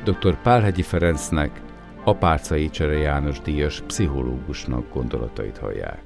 Dr. Pálhegyi Ferencnek, Apáczai Csere János díjas pszichológusnak gondolatait hallják.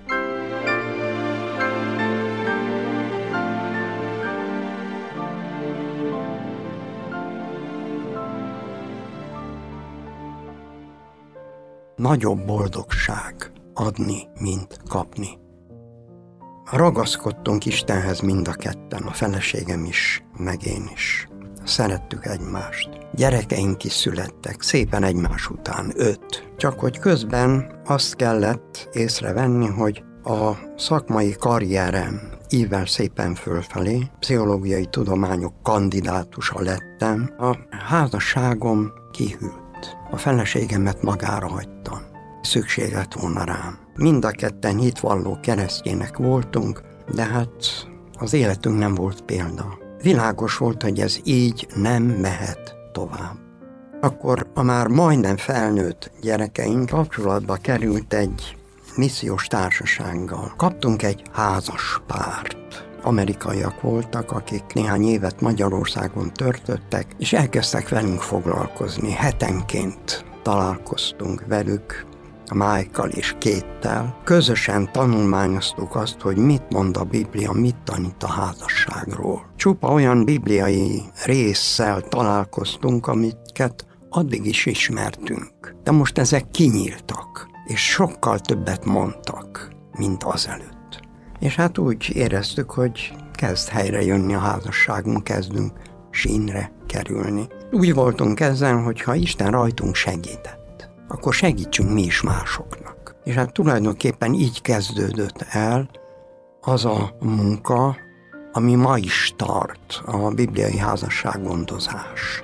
Nagyobb boldogság adni, mint kapni. Ragaszkodtunk Istenhez mind a ketten, a feleségem is, meg én is. Szerettük egymást. Gyerekeink is születtek, szépen egymás után, 5. Csak hogy közben azt kellett észrevenni, hogy a szakmai karrierem ível szépen fölfelé, pszichológiai tudományok kandidátusa lettem, a házasságom kihűlt. A feleségemet magára hagytam. Szükség lett volna rám. Mind a ketten hitvalló keresztjének voltunk, de hát az életünk nem volt példa. Világos volt, hogy ez így nem mehet tovább. Akkor a már majdnem felnőtt gyerekeink kapcsolatba került egy missziós társasággal. Kaptunk egy házas párt. Amerikaiak voltak, akik néhány évet Magyarországon töltöttek, és elkezdtek velünk foglalkozni. Hetenként találkoztunk velük, a Michael és Kate-tel. Közösen tanulmányoztuk azt, hogy mit mond a Biblia, mit tanít a házasságról. Csupa olyan bibliai résszel találkoztunk, amiket addig is ismertünk. De most ezek kinyíltak, és sokkal többet mondtak, mint azelőtt. És hát úgy éreztük, hogy kezd helyre jönni a házasságunk, kezdünk sínre kerülni. Úgy voltunk ezzel, hogy ha Isten rajtunk segített, akkor segítsünk mi is másoknak. És hát tulajdonképpen így kezdődött el az a munka, ami ma is tart, a bibliai házassággondozás.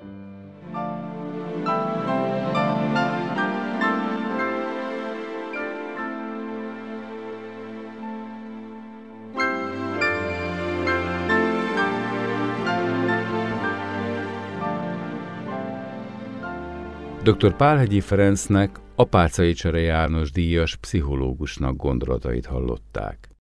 Dr. Pálhegyi Ferencnek, Apáczai Csere János díjas pszichológusnak gondolatait hallották.